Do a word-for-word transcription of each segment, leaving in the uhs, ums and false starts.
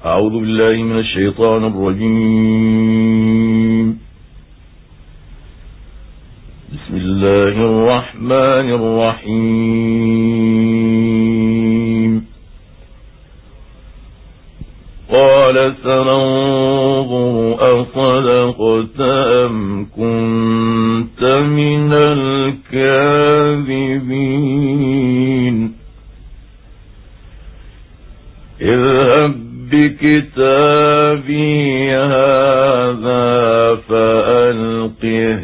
أعوذ بالله من الشيطان الرجيم. بسم الله الرحمن الرحيم. قال سننظر أصدقت أم كنت من الكاذبين اذهب بكتابي هذا فألقه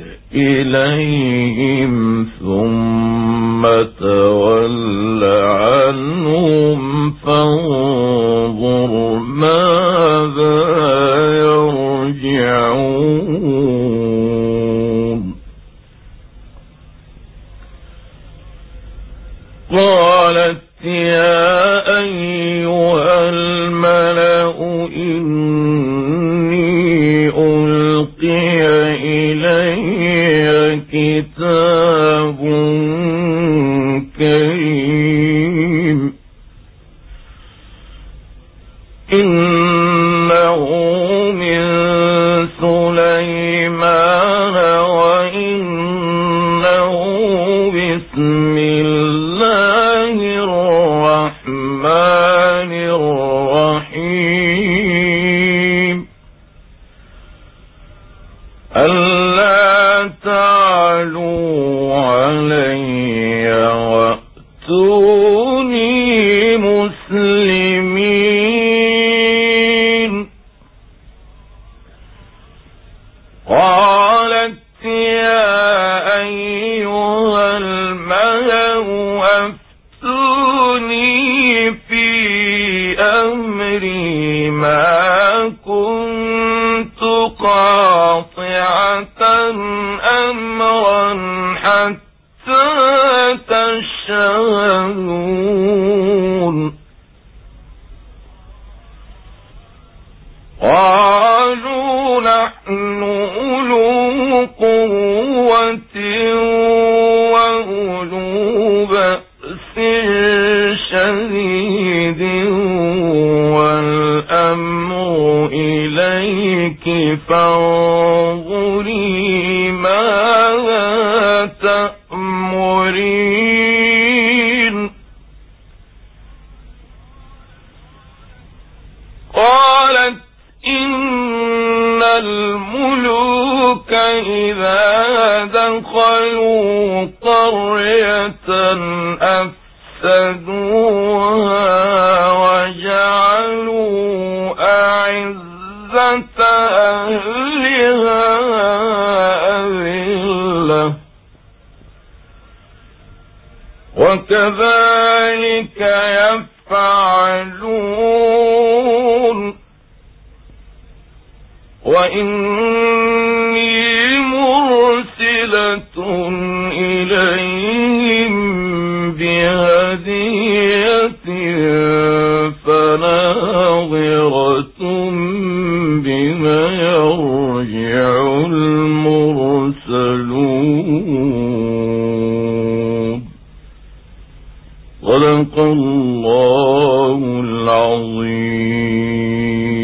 إليهم ثم تول عنهم فانظر ماذا يرجعون. قالت يا أيها الملأ إني ألقي إلي كتاب كريم إنه من سليمان وإنه بسم الله الرحمن الرحيم ألا تعلوا علي وأتوني مسلمين. قالت يا أيها الملأ أفتوني في أمري ما كنت قاطعة أمرا حتى تشهدون. قالوا نحن أولو قوة وأولو بأس شديد والأمر إليك فانظري ماذا تأمرين. قالت إن الملوك إذا دخلوا قرية أفسدوها وجعلوا أعزة أهلها أذلة وكذلك يفعلون. وإني مرسلة إليهم